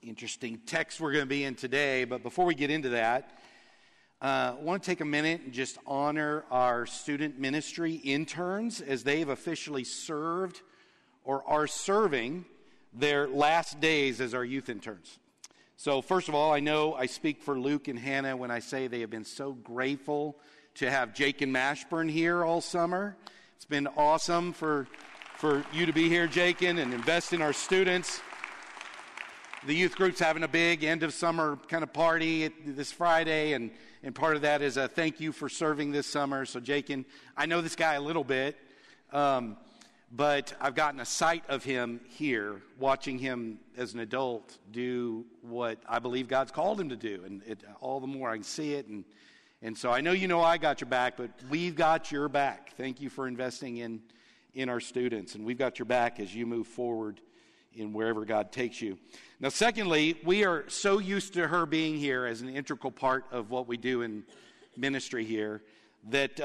Interesting text we're going to be in today, but before we get into that, I want to take a minute and just honor our student ministry interns as they've officially served or are serving their last days as our youth interns. So first of all, I know I speak for Luke and Hannah when I say they have been so grateful to have Jake and Mashburn here all summer. It's been awesome for you to be here, Jake, and invest in our students. The youth group's having a big end of summer kind of party this Friday, and part of that is a thank you for serving this summer. So Jakin, I know this guy a little bit, but I've gotten a sight of him here, watching him as an adult do what I believe God's called him to do, and all the more I can see it. And so I know I got your back, but we've got your back. Thank you for investing in our students, and we've got your back as you move forward in wherever God takes you. Now, secondly, we are so used to her being here as an integral part of what we do in ministry here that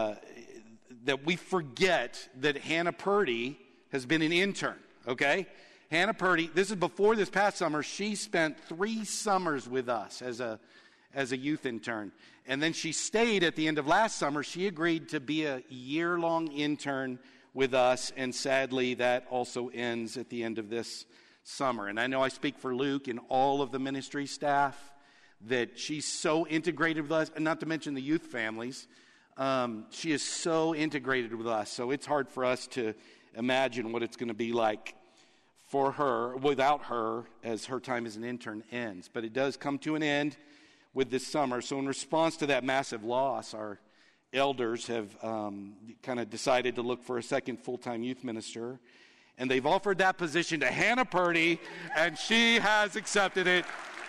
we forget that Hannah Purdy has been an intern, okay? Hannah Purdy, this is before this past summer, she spent 3 summers with us as a youth intern. And then she stayed at the end of last summer. She agreed to be a year-long intern with us, and sadly, that also ends at the end of this summer. And I know I speak for Luke and all of the ministry staff that she's so integrated with us, and not to mention the youth families. She is so integrated with us, so it's hard for us to imagine what it's going to be like for her, without her, as her time as an intern ends. But it does come to an end with this summer. So in response to that massive loss, our elders have kind of decided to look for a second full-time youth minister. And they've offered that position to Hannah Purdy, and she has accepted it.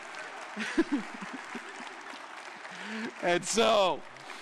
And so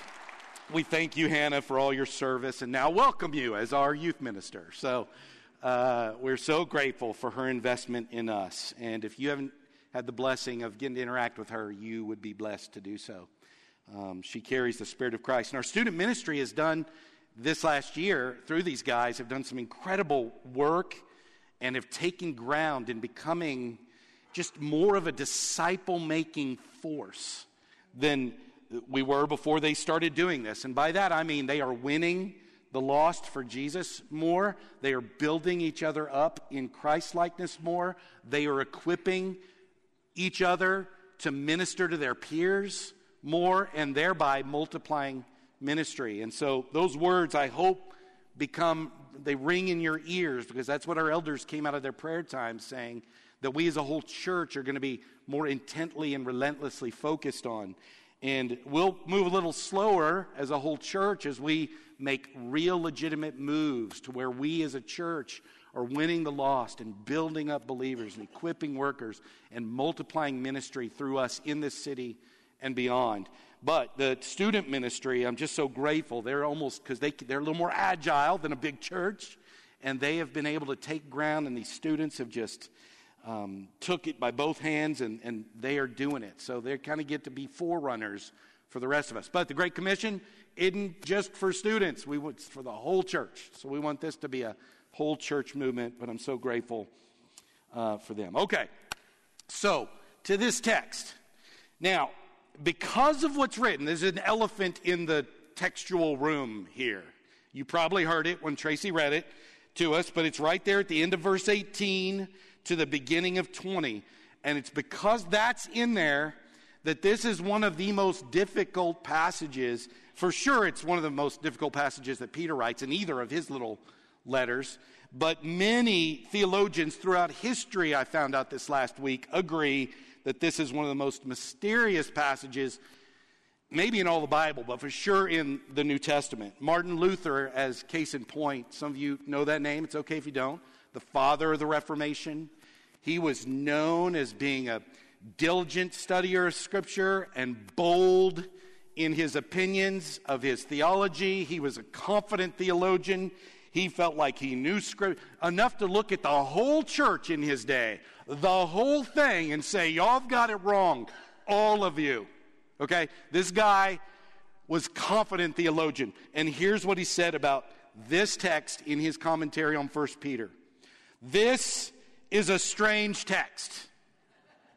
we thank you, Hannah, for all your service, and now welcome you as our youth minister. So we're so grateful for her investment in us. And if you haven't had the blessing of getting to interact with her, you would be blessed to do so. She carries the Spirit of Christ. And our student ministry has done this last year, through these guys, have done some incredible work and have taken ground in becoming just more of a disciple-making force than we were before they started doing this. And by that, I mean they are winning the lost for Jesus more. They are building each other up in Christ-likeness more. They are equipping each other to minister to their peers more, and thereby multiplying ministry. And so those words, I hope, they ring in your ears, because that's what our elders came out of their prayer time saying, that we as a whole church are going to be more intently and relentlessly focused on. And we'll move a little slower as a whole church as we make real legitimate moves to where we as a church are winning the lost and building up believers and equipping workers and multiplying ministry through us in this city and beyond. But the student ministry, I'm just so grateful. They're almost, because they're a little more agile than a big church, and they have been able to take ground, and these students have just took it by both hands, and they are doing it. So they kind of get to be forerunners for the rest of us. But the Great Commission isn't just for students. It's for the whole church. So we want this to be a whole church movement, but I'm so grateful for them. Okay, so to this text. Now, because of what's written, there's an elephant in the textual room here. You probably heard it when Tracy read it to us, but it's right there at the end of verse 18 to the beginning of 20. And it's because that's in there that this is one of the most difficult passages. For sure, it's one of the most difficult passages that Peter writes in either of his little letters. But many theologians throughout history, I found out this last week, agree that this is one of the most mysterious passages, maybe in all the Bible, but for sure in the New Testament. Martin Luther, as case in point, some of you know that name, it's okay if you don't, the father of the Reformation. He was known as being a diligent studier of Scripture and bold in his opinions of his theology. He was a confident theologian. He felt like he knew Scripture enough to look at the whole church in his day, the whole thing, and say, y'all have got it wrong, all of you. Okay? This guy was confident theologian. And here's what he said about this text in his commentary on 1 Peter. This is a strange text.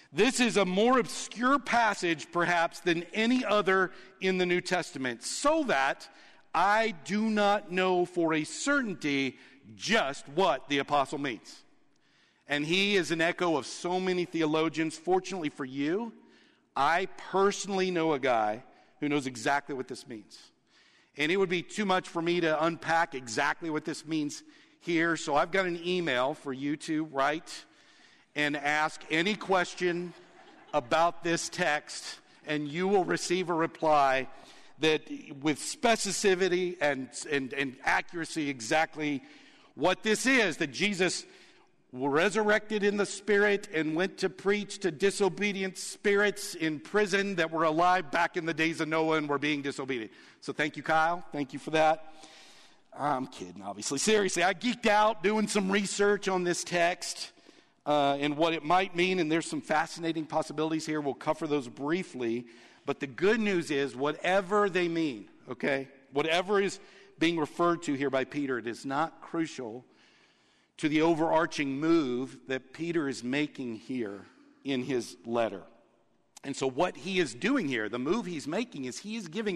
This is a more obscure passage, perhaps, than any other in the New Testament, so that I do not know for a certainty just what the apostle means. And he is an echo of so many theologians. Fortunately for you, I personally know a guy who knows exactly what this means. And it would be too much for me to unpack exactly what this means here. So I've got an email for you to write and ask any question about this text, and you will receive a reply that with specificity and accuracy exactly what this is, that Jesus resurrected in the Spirit and went to preach to disobedient spirits in prison that were alive back in the days of Noah and were being disobedient. So thank you, Kyle. Thank you for that. I'm kidding, obviously. Seriously, I geeked out doing some research on this text and what it might mean, and there's some fascinating possibilities here. We'll cover those briefly. But the good news is, whatever they mean, okay, whatever is being referred to here by Peter, it is not crucial to the overarching move that Peter is making here in his letter. And so what he is doing here, the move he's making, is he's giving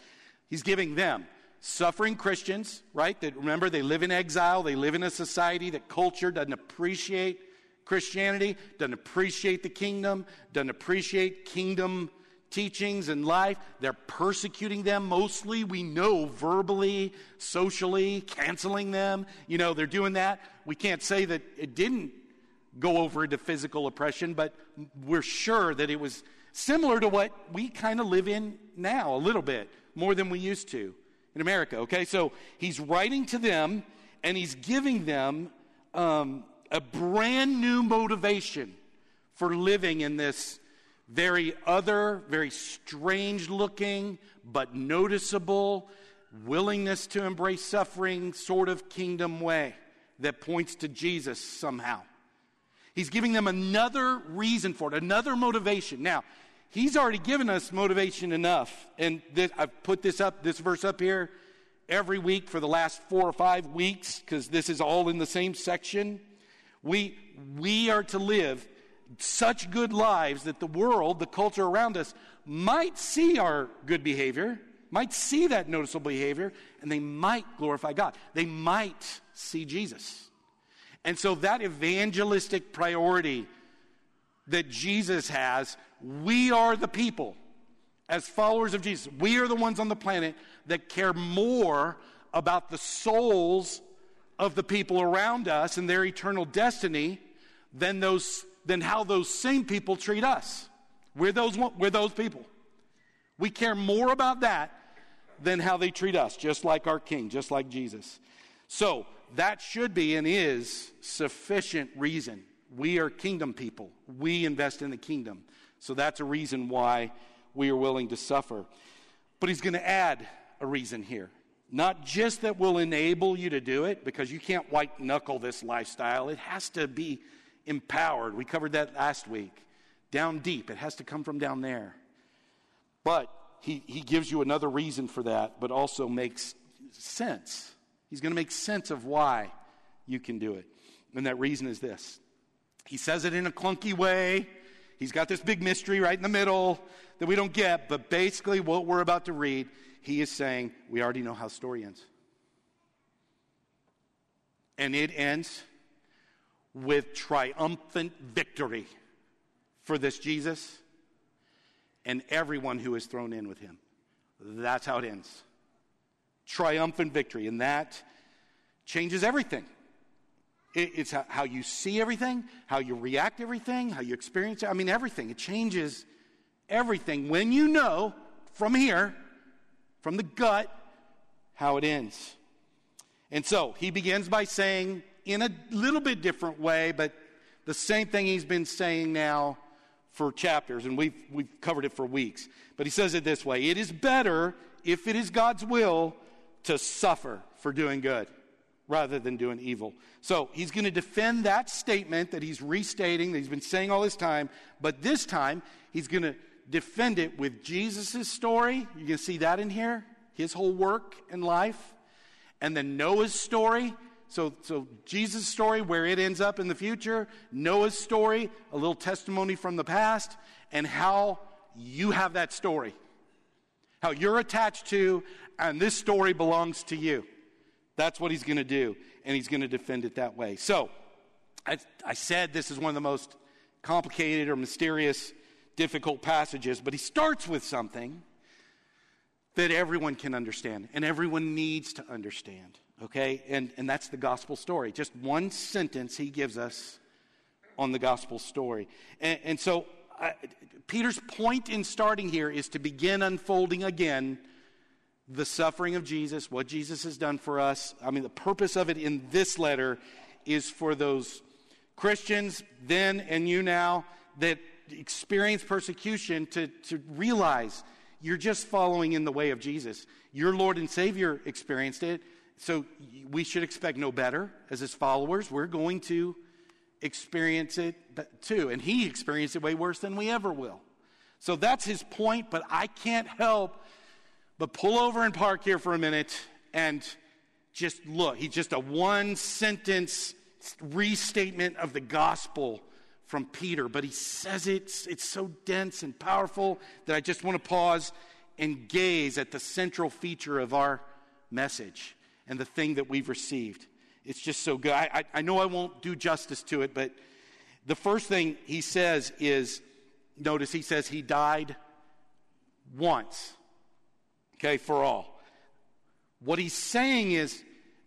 them suffering Christians, right? That, remember, they live in exile. They live in a society that culture doesn't appreciate Christianity, doesn't appreciate the kingdom, doesn't appreciate kingdom teachings and life. They're persecuting them mostly, we know, verbally, socially, canceling them. You know, they're doing that. We can't say that it didn't go over into physical oppression, but we're sure that it was similar to what we kind of live in now, a little bit, more than we used to in America, okay? So he's writing to them, and he's giving them a brand new motivation for living in this very other, very strange-looking, but noticeable willingness to embrace suffering sort of kingdom way that points to Jesus somehow. He's giving them another reason for it, another motivation. Now, he's already given us motivation enough, and I've put this verse up here every week for the last 4 or 5 weeks, because this is all in the same section. We are to live such good lives that the world, the culture around us, might see our good behavior, might see that noticeable behavior, and they might glorify God. They might see Jesus. And so that evangelistic priority that Jesus has, we are the people, as followers of Jesus, we are the ones on the planet that care more about the souls of the people around us and their eternal destiny than how those same people treat us. We're those people. We care more about that than how they treat us, just like our King, just like Jesus. So that should be and is sufficient reason. We are kingdom people. We invest in the kingdom. So that's a reason why we are willing to suffer. But he's going to add a reason here. Not just that will enable you to do it, because you can't white knuckle this lifestyle. It has to be empowered. We covered that last week. Down deep. It has to come from down there. But he gives you another reason for that, but also makes sense. He's going to make sense of why you can do it. And that reason is this. He says it in a clunky way. He's got this big mystery right in the middle that we don't get. But basically what we're about to read, he is saying, we already know how the story ends. And it ends with triumphant victory for this Jesus and everyone who is thrown in with him. That's how it ends. Triumphant victory. And that changes everything. It's how you see everything, how you react to everything, how you experience it. I mean, everything. It changes everything when you know from here, from the gut, how it ends. And so he begins by saying, in a little bit different way, but the same thing he's been saying now for chapters, and we've covered it for weeks. But he says it this way: it is better, if it is God's will, to suffer for doing good rather than doing evil. So he's going to defend that statement that he's restating, that he's been saying all this time, but this time he's going to defend it with Jesus' story. You can see that in here, his whole work and life. And then Noah's story, So Jesus' story, where it ends up in the future, Noah's story, a little testimony from the past, and how you have that story. How you're attached to, and this story belongs to you. That's what he's going to do, and he's going to defend it that way. So, I said this is one of the most complicated or mysterious, difficult passages, but he starts with something that everyone can understand, and everyone needs to understand, okay? And that's the gospel story. Just one sentence he gives us on the gospel story. And so Peter's point in starting here is to begin unfolding again the suffering of Jesus, what Jesus has done for us. I mean, the purpose of it in this letter is for those Christians then and you now that experience persecution to realize you're just following in the way of Jesus. Your Lord and Savior experienced it, so we should expect no better as his followers. We're going to experience it too, and he experienced it way worse than we ever will. So that's his point, but I can't help but pull over and park here for a minute and just look. He's just a one-sentence restatement of the gospel from Peter, but he says it's so dense and powerful that I just want to pause and gaze at the central feature of our message and the thing that we've received. It's just so good. I know I won't do justice to it, but the first thing he says is, notice he says he died once, okay, for all. What he's saying is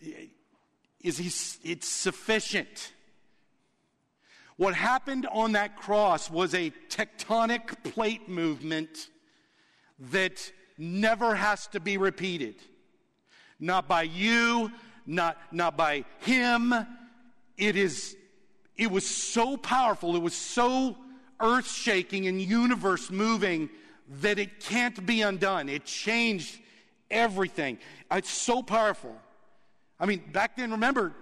it's sufficient. What happened on that cross was a tectonic plate movement that never has to be repeated. Not by you, not by him. It was so powerful, it was so earth-shaking and universe-moving that it can't be undone. It changed everything. It's so powerful. I mean, back then, remember,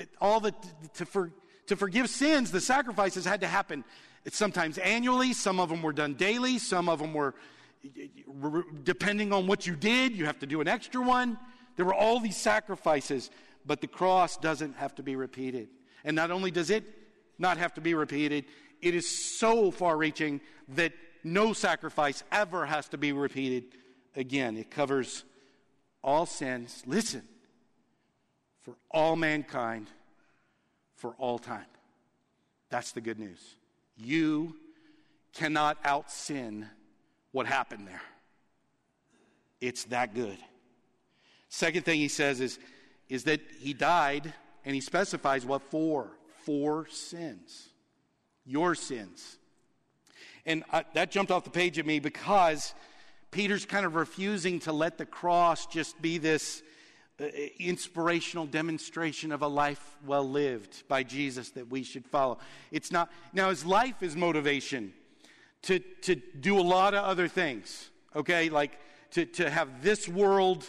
to forgive sins, the sacrifices had to happen sometimes annually. Some of them were done daily. Some of them were, depending on what you did, you have to do an extra one. There were all these sacrifices, but the cross doesn't have to be repeated. And not only does it not have to be repeated, it is so far-reaching that no sacrifice ever has to be repeated again. It covers all sins. Listen, for all mankind, for all time. That's the good news. You cannot out-sin what happened there. It's that good. Second thing he says is that he died, and he specifies what for. For sins. Your sins. And that jumped off the page at me because Peter's kind of refusing to let the cross just be this inspirational demonstration of a life well lived by Jesus that we should follow. It's not. Now, his life is motivation to do a lot of other things, okay? Like to have this world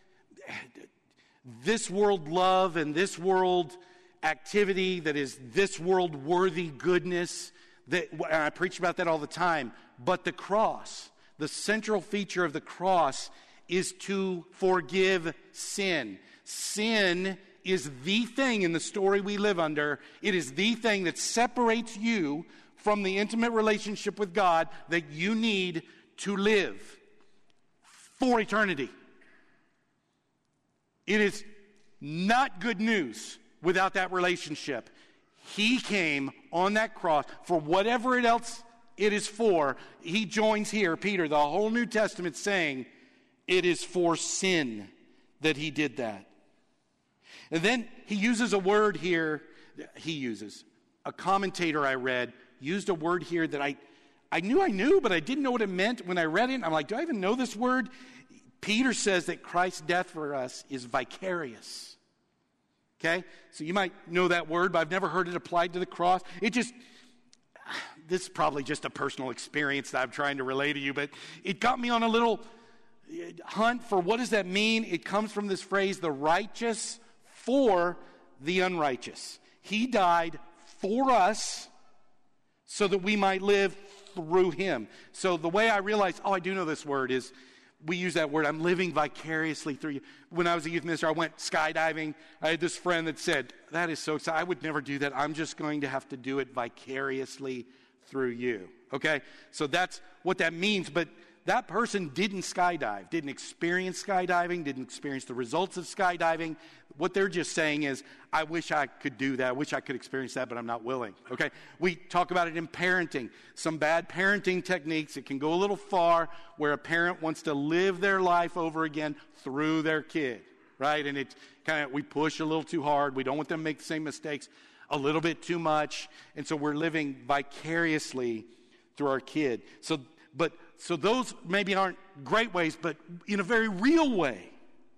love and this world activity that is this world worthy goodness. And I preach about that all the time. But the cross, the central feature of the cross is to forgive sin. Sin is the thing in the story we live under. It is the thing that separates you from the intimate relationship with God that you need to live for eternity. It is not good news without that relationship. He came on that cross for whatever else it is for. He joins here, Peter, the whole New Testament saying it is for sin that he did that. And then he uses a word here. A commentator I read used a word here that I knew, but I didn't know what it meant when I read it. I'm like, do I even know this word? Peter says that Christ's death for us is vicarious. Okay? So you might know that word, but I've never heard it applied to the cross. This is probably just a personal experience that I'm trying to relay to you, but it got me on a little hunt for what does that mean. It comes from this phrase, the righteous for the unrighteous. He died for us so that we might live through him. So the way I realized, I do know this word, is we use that word, I'm living vicariously through you. When I was a youth minister, I went skydiving. I had this friend that said, that is so exciting. I would never do that. I'm just going to have to do it vicariously through you. Okay? So that's what that means. But that person didn't skydive, didn't experience skydiving, didn't experience the results of skydiving. What they're just saying is, I wish I could do that. I wish I could experience that, but I'm not willing. Okay? We talk about it in parenting. Some bad parenting techniques. It can go a little far where a parent wants to live their life over again through their kid. Right? And it kind of, we push a little too hard. We don't want them to make the same mistakes a little bit too much. And so we're living vicariously through our kid. So those maybe aren't great ways, but in a very real way.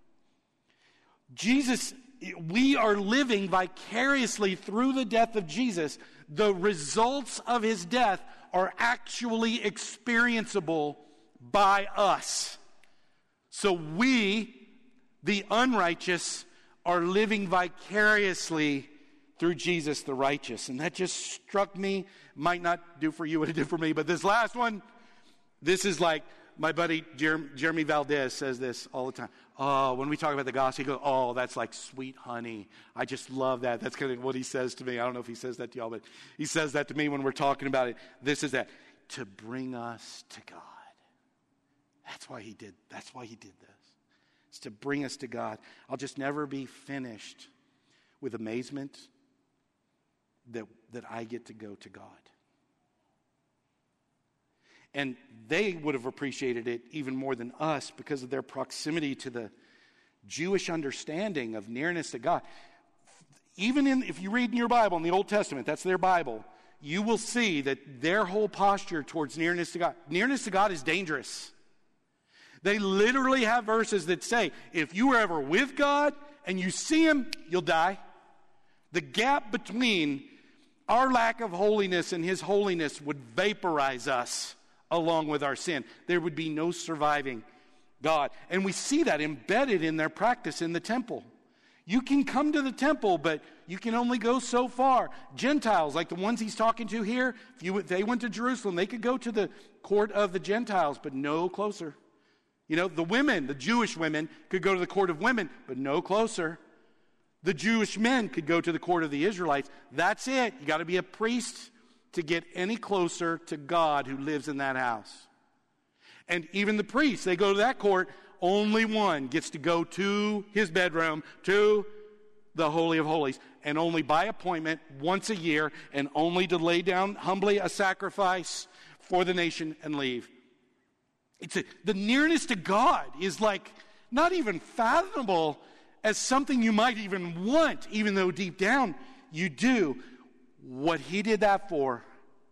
Jesus, we are living vicariously through the death of Jesus. The results of his death are actually experienceable by us. So we, the unrighteous, are living vicariously through Jesus the righteous. And that just struck me. Might not do for you what it did for me, but this last one, this is like my buddy Jeremy Valdez says this all the time. Oh, when we talk about the gospel, he goes, oh, that's like sweet honey. I just love that. That's kind of what he says to me. I don't know if he says that to y'all, but he says that to me when we're talking about it. This is that. To bring us to God. That's why he did this. It's to bring us to God. I'll just never be finished with amazement that I get to go to God. And they would have appreciated it even more than us because of their proximity to the Jewish understanding of nearness to God. Even if you read in your Bible, in the Old Testament, that's their Bible, you will see that their whole posture towards nearness to God is dangerous. They literally have verses that say, if you were ever with God and you see him, you'll die. The gap between our lack of holiness and his holiness would vaporize us along with our sin. There would be no surviving God. And we see that embedded in their practice in the temple. You can come to the temple, but you can only go so far. Gentiles, like the ones he's talking to here, if they went to Jerusalem, they could go to the court of the Gentiles, but no closer. You know, the women, the Jewish women, could go to the court of women, but no closer. The Jewish men could go to the court of the Israelites. That's it. You got to be a priest to get any closer to God who lives in that house. And even the priests, they go to that court, only one gets to go to his bedroom, to the Holy of Holies, and only by appointment once a year, and only to lay down humbly a sacrifice for the nation and leave. The nearness to God is like not even fathomable as something you might even want, even though deep down you do. What he did that for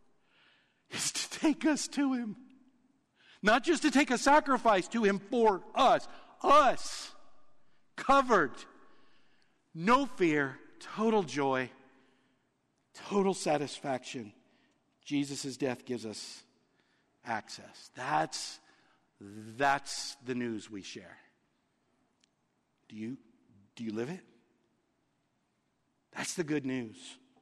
is to take us to him. Not just to take a sacrifice to him for us. Us. Covered. No fear. Total joy. Total satisfaction. Jesus' death gives us access. That's the news we share. Do you live it? That's the good news.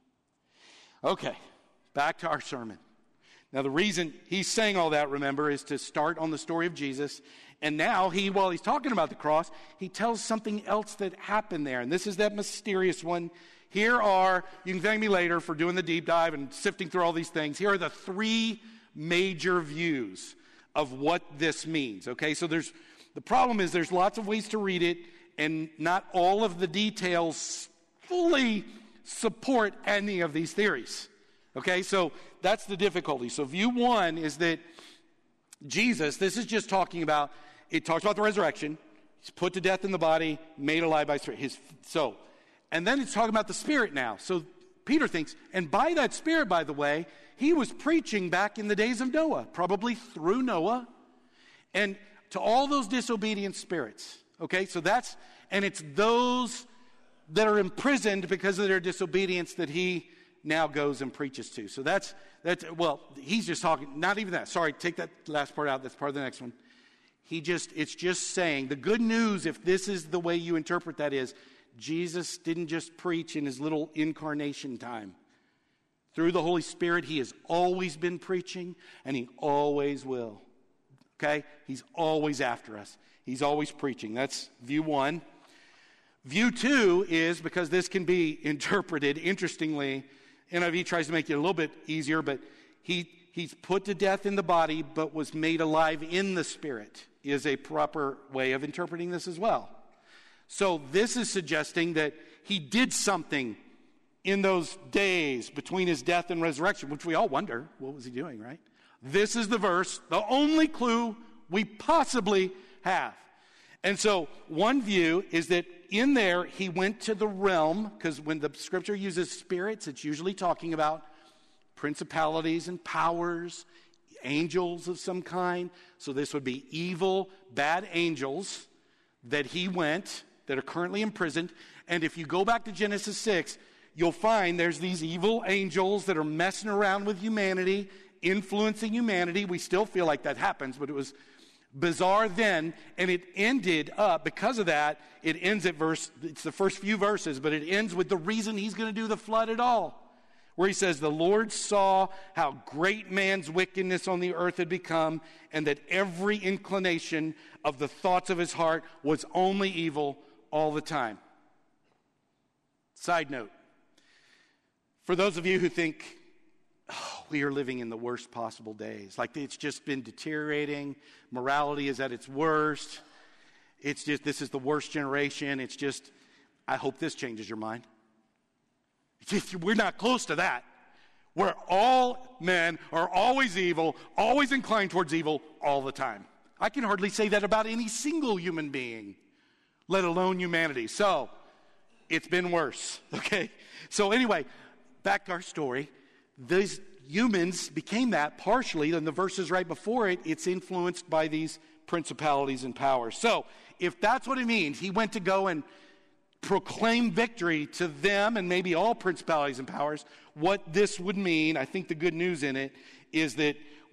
Okay, back to our sermon. Now, the reason he's saying all that, remember, is to start on the story of Jesus. And now, while he's talking about the cross, he tells something else that happened there. And this is that mysterious one. You can thank me later for doing the deep dive and sifting through all these things. Here are the three major views of what this means. Okay, so the problem is there's lots of ways to read it, and not all of the details fully support any of these theories. Okay, so that's the difficulty. So view one is that Jesus, this is just talking about, it talks about the resurrection. He's put to death in the body, made alive by Spirit. And then it's talking about the Spirit now. So Peter thinks, and by that Spirit, by the way, he was preaching back in the days of Noah, probably through Noah, and to all those disobedient spirits. Okay, so it's those that are imprisoned because of their disobedience that he now goes and preaches to. So he's just talking, not even that. Sorry, take that last part out. That's part of the next one. It's just saying, the good news, if this is the way you interpret that, is Jesus didn't just preach in his little incarnation time. Through the Holy Spirit, he has always been preaching, and he always will. Okay? He's always after us. He's always preaching. That's view one. View two is, because this can be interpreted interestingly, NIV tries to make it a little bit easier, but he's put to death in the body, but was made alive in the spirit, is a proper way of interpreting this as well. So this is suggesting that he did something in those days between his death and resurrection, which we all wonder, what was he doing, right? This is the verse, the only clue we possibly have. And so one view is that in there he went to the realm, because when the scripture uses spirits, it's usually talking about principalities and powers, angels of some kind. So this would be evil, bad angels that he went, that are currently imprisoned. And if you go back to Genesis 6, you'll find there's these evil angels that are messing around with humanity, influencing humanity. We still feel like that happens, but it was bizarre then, and it ended up, because of that, it ends at it's the first few verses, but it ends with the reason he's going to do the flood at all, where he says, the Lord saw how great man's wickedness on the earth had become, and that every inclination of the thoughts of his heart was only evil all the time. Side note, for those of you who think, we are living in the worst possible days, like it's just been deteriorating, morality is at its worst, it's just, this is the worst generation, it's just, I hope this changes your mind. We're not close to that, where all men are always evil, always inclined towards evil all the time. I can hardly say that about any single human being, let alone humanity. So, it's been worse, okay? So anyway, back to our story. These humans became that partially, and the verses right before it, it's influenced by these principalities and powers. So, if that's what it means, he went to go and proclaim victory to them and maybe all principalities and powers. What this would mean, I think the good news in it, is that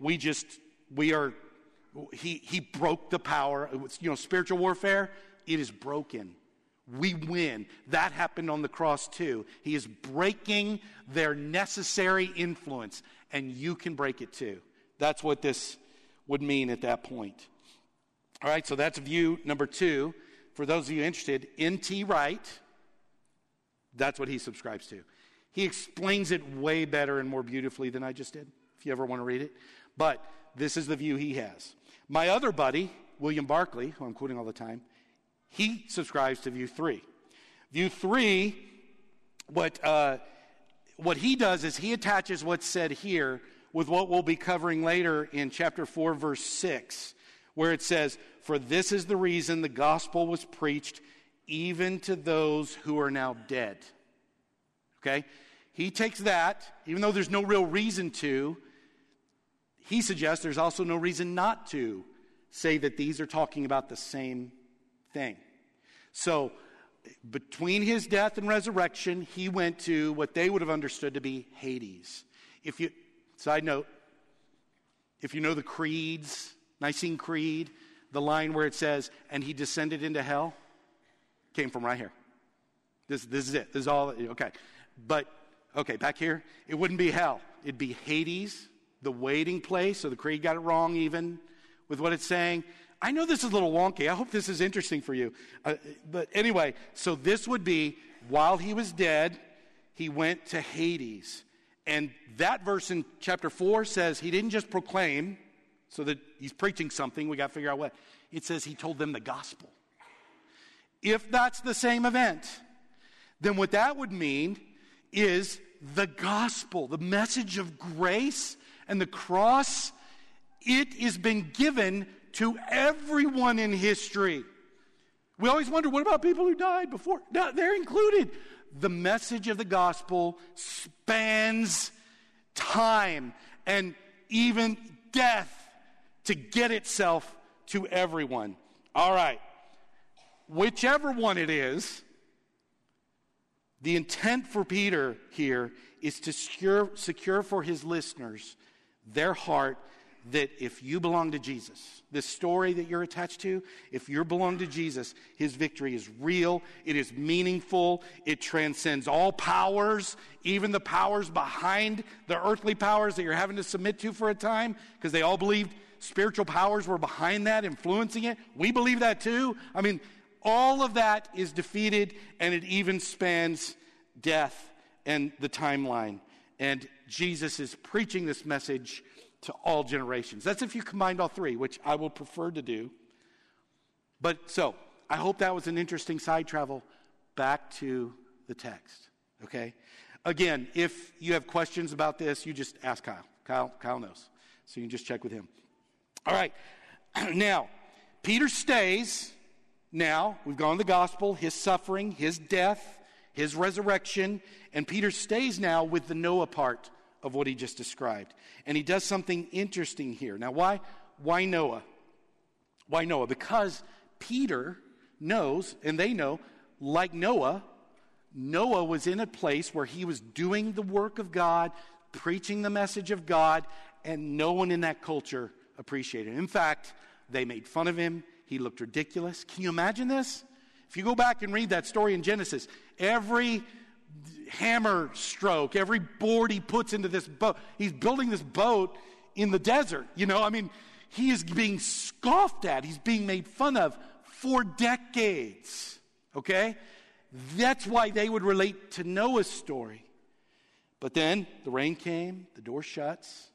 he broke the power. Spiritual warfare, it is broken. We win. That happened on the cross too. He is breaking their necessary influence, and you can break it too. That's what this would mean at that point. All right, so that's view number two. For those of you interested, N.T. Wright, that's what he subscribes to. He explains it way better and more beautifully than I just did, if you ever want to read it. But this is the view he has. My other buddy, William Barclay, who I'm quoting all the time, he subscribes to view three. View three, what he does is he attaches what's said here with what we'll be covering later in chapter 4, verse 6, where it says, "For this is the reason the gospel was preached even to those who are now dead." Okay? He takes that, even though there's no real reason to, he suggests there's also no reason not to say that these are talking about the same thing. So, between his death and resurrection, he went to what they would have understood to be Hades. Side note, if you know the creeds, Nicene Creed, the line where it says, "and he descended into hell," came from right here. This is it. This is all, okay. But, okay, back here, it wouldn't be hell. It'd be Hades, the waiting place. So the creed got it wrong even with what it's saying. I know this is a little wonky. I hope this is interesting for you. But anyway, so this would be, while he was dead, he went to Hades. And that verse in chapter 4 says he didn't just proclaim, so that he's preaching something, we got to figure out what. It says he told them the gospel. If that's the same event, then what that would mean is the gospel, the message of grace and the cross, it has been given to everyone in history. We always wonder, what about people who died before? No, they're included. The message of the gospel spans time and even death to get itself to everyone. All right. Whichever one it is, the intent for Peter here is to secure for his listeners their heart that if you belong to Jesus, this story that you're attached to, if you belong to Jesus, his victory is real, it is meaningful, it transcends all powers, even the powers behind the earthly powers that you're having to submit to for a time, because they all believed spiritual powers were behind that, influencing it. We believe that too. I mean, all of that is defeated, and it even spans death and the timeline. And Jesus is preaching this message to all generations. That's if you combined all three, which I will prefer to do. But so, I hope that was an interesting side travel back to the text, okay? Again, if you have questions about this, you just ask Kyle. Kyle knows. So you can just check with him. All right. Now, Peter stays. Now, we've gone to the gospel, his suffering, his death, his resurrection, and Peter stays now with the Noah part of what he just described. And he does something interesting here. Now, why Noah? Why Noah? Because Peter knows, and they know, like Noah was in a place where he was doing the work of God, preaching the message of God, and no one in that culture appreciated it. In fact, they made fun of him. He looked ridiculous. Can you imagine this? If you go back and read that story in Genesis, every hammer stroke, every board he puts into this boat, he's building this boat in the desert. He is being scoffed at. He's being made fun of for decades. Okay? That's why they would relate to Noah's story. But then the rain came, the door shuts,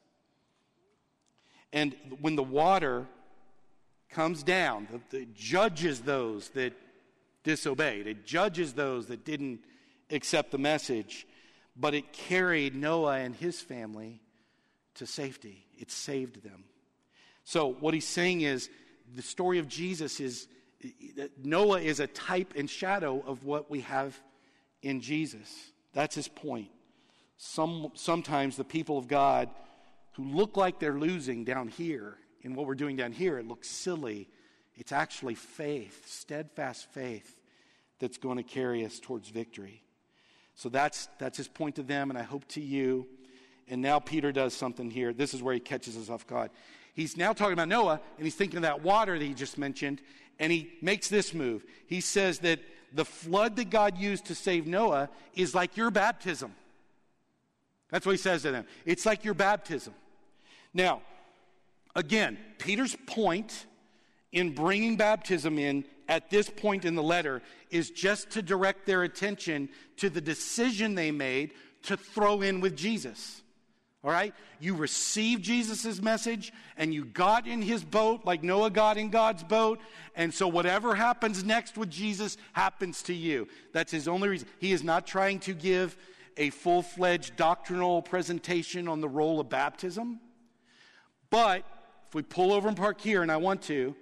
and when the water comes down, it judges those that disobeyed. It judges those that didn't accept the message. But it carried Noah and his family to safety. It saved them. So what he's saying is the story of Jesus is Noah is a type and shadow of what we have in Jesus. That's his point. Sometimes the people of God who look like they're losing down here, in what we're doing down here, it looks silly. It's actually faith, steadfast faith, that's going to carry us towards victory. So that's his point to them, and I hope to you. And now Peter does something here. This is where he catches us off guard. He's now talking about Noah, and he's thinking of that water that he just mentioned, and he makes this move. He says that the flood that God used to save Noah is like your baptism. That's what he says to them. It's like your baptism. Now, again, Peter's point in bringing baptism in at this point in the letter is just to direct their attention to the decision they made to throw in with Jesus. All right? You received Jesus' message, and you got in his boat like Noah got in God's boat, and so whatever happens next with Jesus happens to you. That's his only reason. He is not trying to give a full-fledged doctrinal presentation on the role of baptism. But if we pull over and park here, and I want to,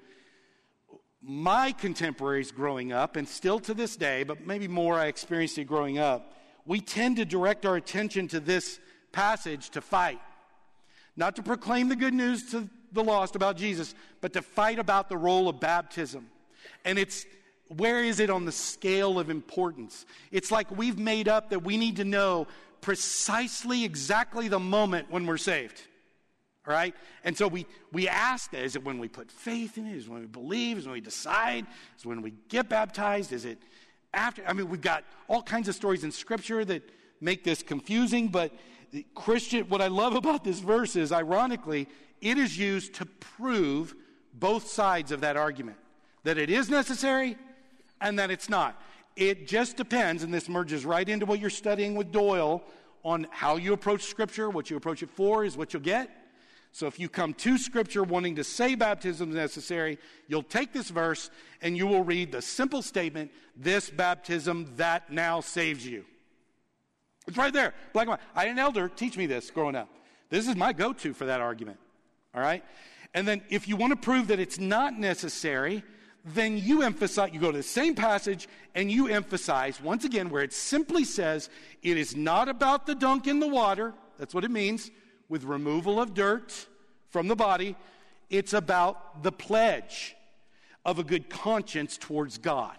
my contemporaries growing up, and still to this day, but maybe more I experienced it growing up, we tend to direct our attention to this passage to fight. Not to proclaim the good news to the lost about Jesus, but to fight about the role of baptism. And where is it on the scale of importance? It's like we've made up that we need to know precisely exactly the moment when we're saved. All right? And so we ask that. Is it when we put faith in it? Is it when we believe? Is it when we decide? Is it when we get baptized? Is it after? We've got all kinds of stories in Scripture that make this confusing, but what I love about this verse is, ironically, it is used to prove both sides of that argument. That it is necessary and that it's not. It just depends, and this merges right into what you're studying with Doyle, on how you approach Scripture. What you approach it for is what you'll get. So if you come to Scripture wanting to say baptism is necessary, you'll take this verse and you will read the simple statement, this baptism that now saves you. It's right there, black and white. I had an elder teach me this growing up. This is my go-to for that argument, all right? And then if you want to prove that it's not necessary, then you go to the same passage and you emphasize, once again, where it simply says, it is not about the dunk in the water, that's what it means, with removal of dirt from the body. It's about the pledge of a good conscience towards God.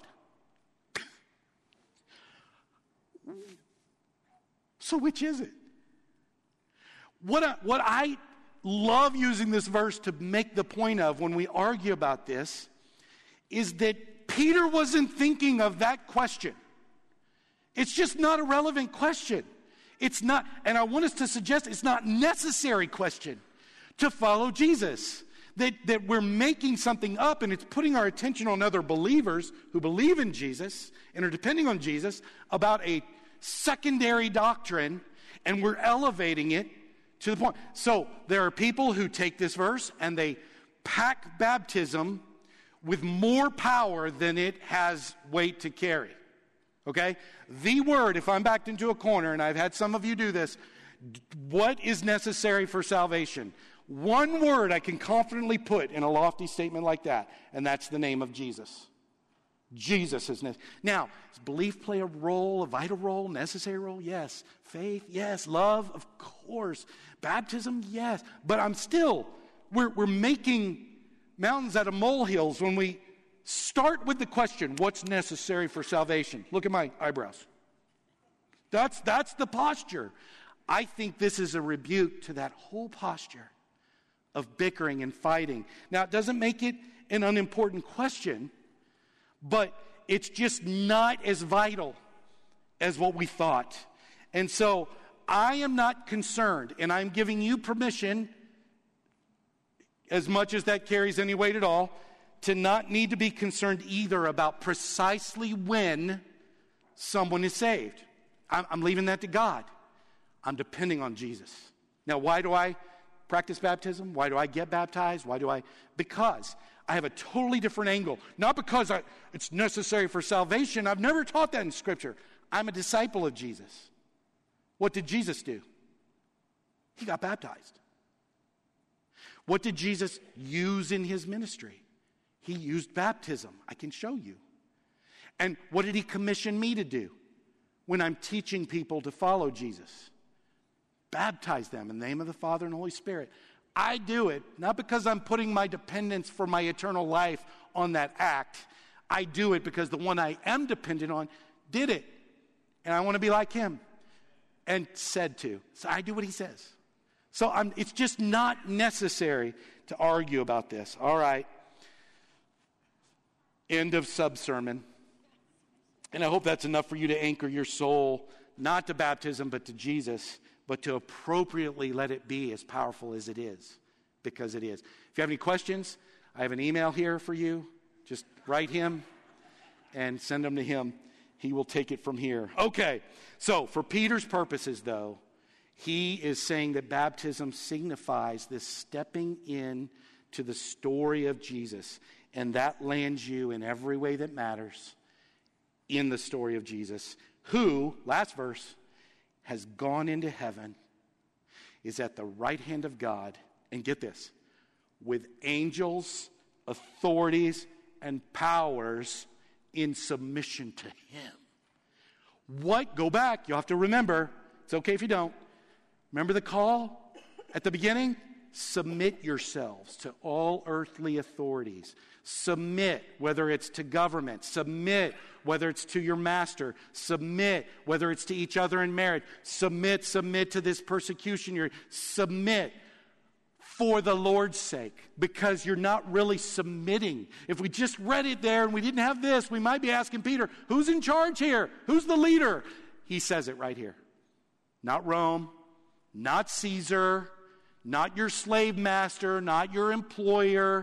So which is it? What I love using this verse to make the point of when we argue about this is that Peter wasn't thinking of that question. It's just not a relevant question. It's not, and I want us to suggest it's not necessary question to follow Jesus. that we're making something up and it's putting our attention on other believers who believe in Jesus and are depending on Jesus about a secondary doctrine, and we're elevating it to the point. So there are people who take this verse and they pack baptism with more power than it has weight to carry. Okay? The word, if I'm backed into a corner, and I've had some of you do this, what is necessary for salvation? One word I can confidently put in a lofty statement like that, and that's the name of Jesus. Jesus is necessary. Now, does belief play a role, a vital role, necessary role? Yes. Faith? Yes. Love? Of course. Baptism? Yes. But we're making mountains out of molehills when we start with the question, what's necessary for salvation? Look at my eyebrows. That's the posture. I think this is a rebuke to that whole posture of bickering and fighting. Now, it doesn't make it an unimportant question, but it's just not as vital as what we thought. And so I am not concerned, and I'm giving you permission, as much as that carries any weight at all, to not need to be concerned either about precisely when someone is saved. I'm leaving that to God. I'm depending on Jesus. Now, why do I practice baptism? Why do I get baptized? Because I have a totally different angle. Not because it's necessary for salvation. I've never taught that in Scripture. I'm a disciple of Jesus. What did Jesus do? He got baptized. What did Jesus use in his ministry? He used baptism. I can show you. And what did he commission me to do when I'm teaching people to follow Jesus? Baptize them in the name of the Father and Holy Spirit. I do it not because I'm putting my dependence for my eternal life on that act. I do it because the one I am dependent on did it. And I want to be like him and said to. So I do what he says. So it's just not necessary to argue about this. All right. End of sub-sermon. And I hope that's enough for you to anchor your soul, not to baptism, but to Jesus, but to appropriately let it be as powerful as it is, because it is. If you have any questions, I have an email here for you. Just write him and send them to him. He will take it from here. Okay, so for Peter's purposes, though, he is saying that baptism signifies this stepping in to the story of Jesus, and that lands you in every way that matters in the story of Jesus, who, last verse, has gone into heaven, is at the right hand of God, and get this, with angels, authorities, and powers in submission to him. What? Go back. You'll have to remember. It's okay if you don't. Remember the call at the beginning? Submit yourselves to all earthly authorities. Submit, whether it's to government. Submit, whether it's to your master. Submit, whether it's to each other in marriage. Submit to this persecution. Submit for the Lord's sake, because you're not really submitting. If we just read it there and we didn't have this, we might be asking Peter, who's in charge here? Who's the leader? He says it right here. Not Rome, not Caesar, not your slave master, not your employer.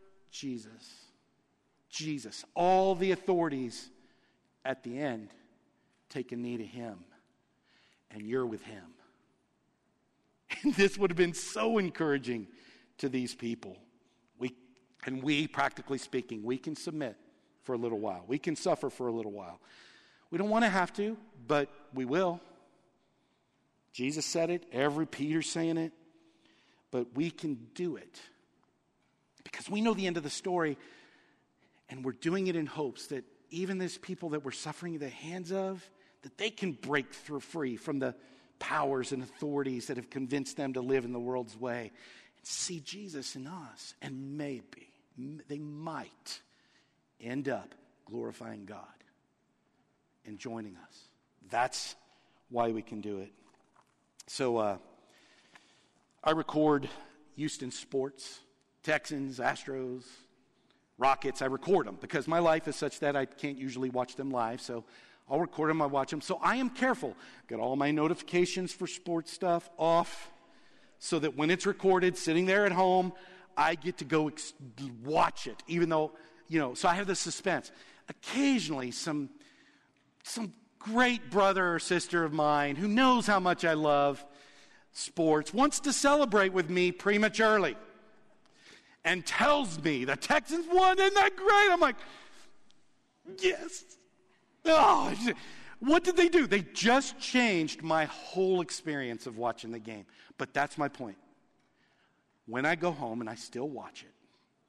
Jesus. All the authorities at the end take a knee to him, and you're with him. And this would have been so encouraging to these people. We, practically speaking, we can submit for a little while. We can suffer for a little while. We don't want to have to, but we will. Jesus said it. Peter's saying it. But we can do it because we know the end of the story, and we're doing it in hopes that even these people that we're suffering at the hands of, that they can break through free from the powers and authorities that have convinced them to live in the world's way and see Jesus in us, and maybe they might end up glorifying God and joining us. That's why we can do it. So I record Houston sports, Texans, Astros, Rockets. I record them because my life is such that I can't usually watch them live, so I'll record them, I watch them. So I am careful. Got all my notifications for sports stuff off so that when it's recorded, sitting there at home, I get to go watch it, even though, so I have the suspense. Occasionally, some great brother or sister of mine who knows how much I love sports wants to celebrate with me prematurely and tells me the Texans won, isn't that great? I'm like, yes. Oh, what did they do? They just changed my whole experience of watching the game. But that's my point. When I go home and I still watch it,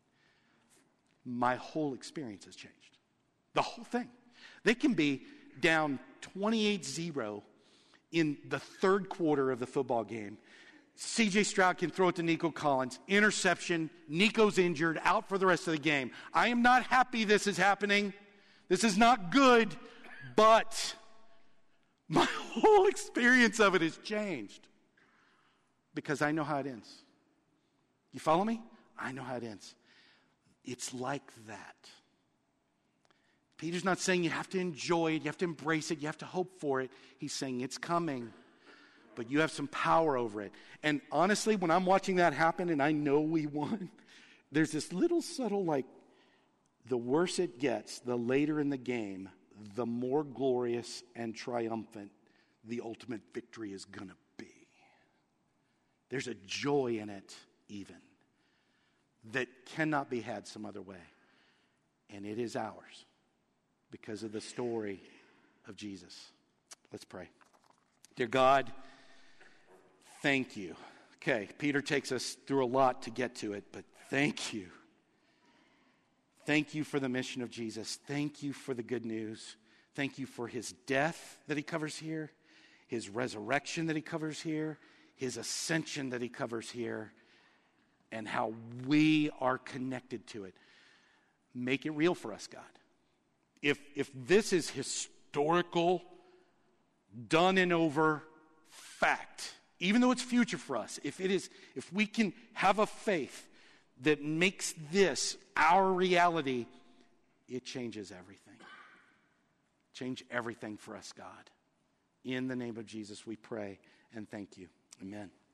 my whole experience has changed. The whole thing. They can be down 28-0 in the third quarter of the football game. C.J. Stroud can throw it to Nico Collins. Interception. Nico's injured, out for the rest of the game. I am not happy this is happening. This is not good, but my whole experience of it has changed because I know how it ends. You follow me? I know how it ends. It's like that. Peter's not saying you have to enjoy it, you have to embrace it, you have to hope for it. He's saying it's coming, but you have some power over it. And honestly, when I'm watching that happen and I know we won, there's this little subtle, the worse it gets, the later in the game, the more glorious and triumphant the ultimate victory is going to be. There's a joy in it even that cannot be had some other way. And it is ours because of the story of Jesus. Let's pray. Dear God, thank you. Okay, Peter takes us through a lot to get to it, but thank you. Thank you for the mission of Jesus. Thank you for the good news. Thank you for his death that he covers here, his resurrection that he covers here, his ascension that he covers here, and how we are connected to it. Make it real for us, God. If this is historical, done and over fact, even though it's future for us, if we can have a faith that makes this our reality, it changes everything. Change everything for us, God. In the name of Jesus, we pray and thank you. Amen.